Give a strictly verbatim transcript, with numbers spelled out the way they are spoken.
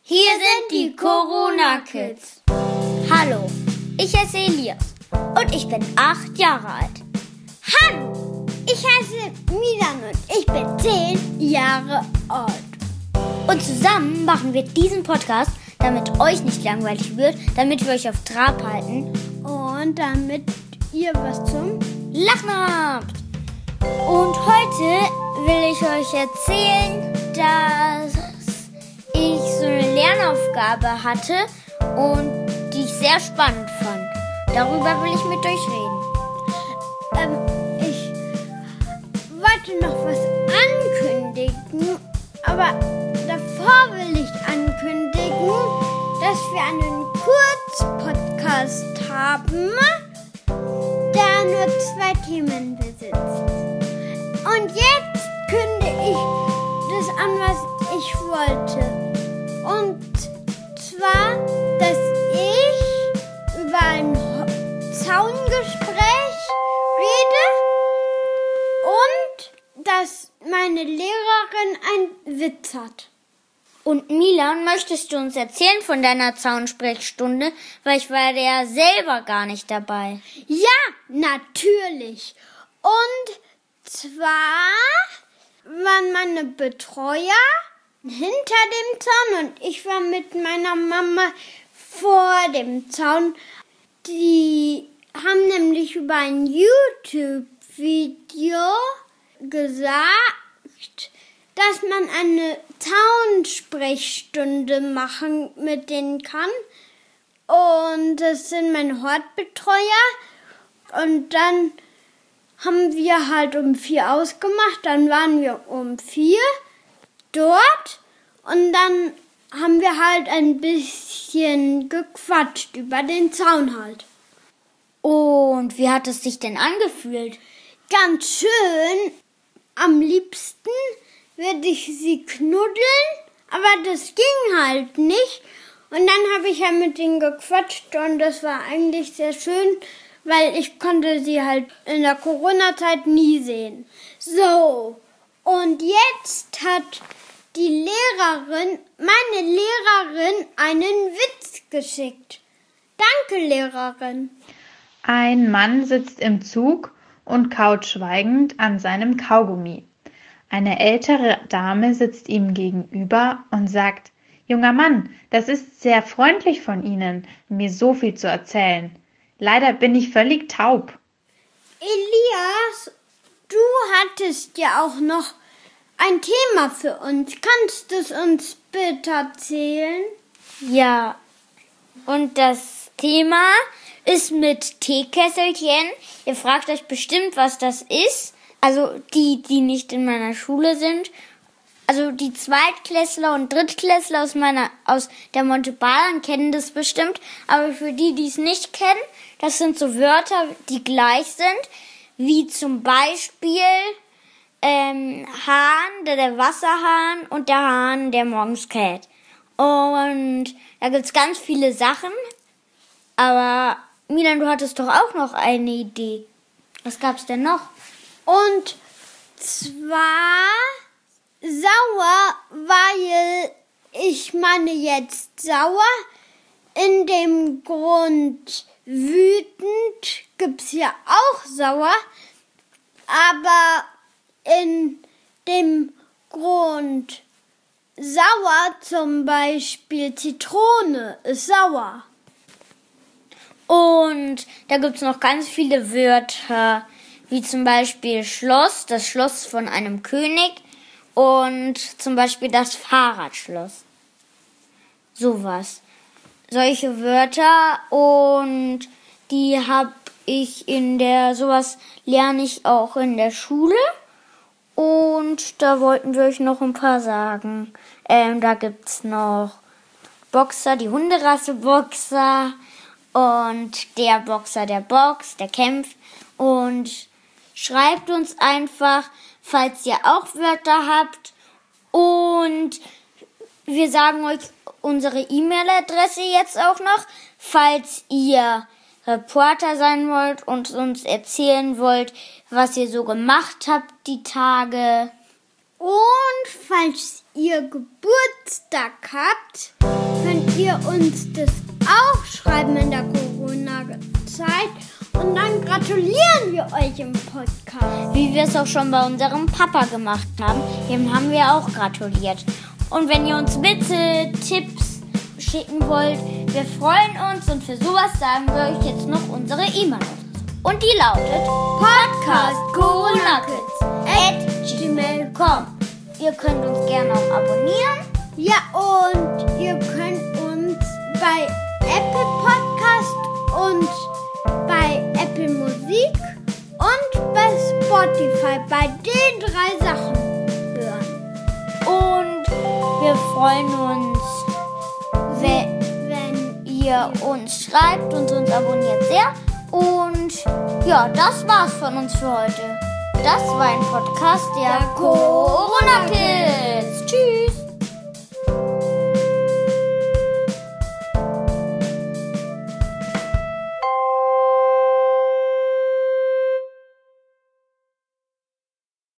Hier sind die Corona-Kids. Hallo, ich heiße Elias und ich bin acht Jahre alt. Hallo, ich heiße Milan und ich bin zehn Jahre alt. Und zusammen machen wir diesen Podcast, damit euch nicht langweilig wird, damit wir euch auf Trab halten und damit ihr was zum Lachen habt. Und heute will ich euch erzählen, dass ich so eine Lernaufgabe hatte und die ich sehr spannend fand. Darüber will ich mit euch reden. Ähm, ich wollte noch was ankündigen, aber davor will ich ankündigen, dass wir einen Kurzpodcast haben, der nur zwei Themen besitzt. Und jetzt kündige ich das an, was ich wollte. Und zwar, dass ich über ein Zaungespräch rede und dass meine Lehrerin einen Witz hat. Und Milan, möchtest du uns erzählen von deiner Zaunsprechstunde? Weil ich war ja selber gar nicht dabei. Ja, natürlich. Und zwar waren meine Betreuer hinter dem Zaun und ich war mit meiner Mama vor dem Zaun. Die haben nämlich über ein YouTube-Video gesagt, dass man eine Zaunsprechstunde machen mit denen kann. Und das sind meine Hortbetreuer. Und dann haben wir halt um vier ausgemacht. Dann waren wir um vier dort. Und dann haben wir halt ein bisschen gequatscht über den Zaun halt. Und wie hat es sich denn angefühlt? Ganz schön. Am liebsten würde ich sie knuddeln, aber das ging halt nicht. Und dann habe ich ja mit denen gequatscht und das war eigentlich sehr schön, weil ich konnte sie halt in der Corona-Zeit nie sehen. So, und jetzt hat die Lehrerin, meine Lehrerin, einen Witz geschickt. Danke, Lehrerin. Ein Mann sitzt im Zug und kaut schweigend an seinem Kaugummi. Eine ältere Dame sitzt ihm gegenüber und sagt: »Junger Mann, das ist sehr freundlich von Ihnen, mir so viel zu erzählen. Leider bin ich völlig taub.« Elias, du hattest ja auch noch ein Thema für uns. Kannst du es uns bitte erzählen? Ja, und das Thema ist mit Teekesselchen. Ihr fragt euch bestimmt, was das ist. Also die, die nicht in meiner Schule sind. Also die Zweitklässler und Drittklässler aus meiner, aus der Montebalan kennen das bestimmt. Aber für die, die es nicht kennen, das sind so Wörter, die gleich sind. Wie zum Beispiel ähm, Hahn, der, der Wasserhahn und der Hahn, der morgens kräht. Und da gibt's ganz viele Sachen. Aber Milan, du hattest doch auch noch eine Idee. Was gab's denn noch? Und zwar sauer, weil ich meine jetzt sauer. In dem Grund wütend gibt's ja auch sauer. Aber in dem Grund sauer, zum Beispiel Zitrone, ist sauer. Und da gibt's noch ganz viele Wörter, wie zum Beispiel Schloss, das Schloss von einem König und zum Beispiel das Fahrradschloss. Sowas. Solche Wörter und die habe ich in der, sowas lerne ich auch in der Schule und da wollten wir euch noch ein paar sagen. Ähm, da gibt's noch Boxer, die Hunderasse Boxer und der Boxer, der boxt, der kämpft und schreibt uns einfach, falls ihr auch Wörter habt. Und wir sagen euch unsere E-Mail-Adresse jetzt auch noch, falls ihr Reporter sein wollt und uns erzählen wollt, was ihr so gemacht habt die Tage. Und falls ihr Geburtstag habt, könnt ihr uns das auch schreiben in der Corona-Zeit. Und dann gratulieren wir euch im Podcast. Wie wir es auch schon bei unserem Papa gemacht haben. Dem haben wir auch gratuliert. Und wenn ihr uns Witze, Tipps schicken wollt, wir freuen uns. Und für sowas sagen wir euch jetzt noch unsere E-Mail-Adresse. Und die lautet podcastcoronakids at gmail punkt com. Ihr könnt uns gerne auch abonnieren. Ja, und ihr könnt uns bei Apple Podcast und bei Apple Musik und bei Spotify, bei den drei Sachen hören. Und wir freuen uns, wenn, wenn ihr uns schreibt und uns abonniert sehr. Und ja, das war's von uns für heute. Das war ein Podcast der Corona Kids. Tschüss.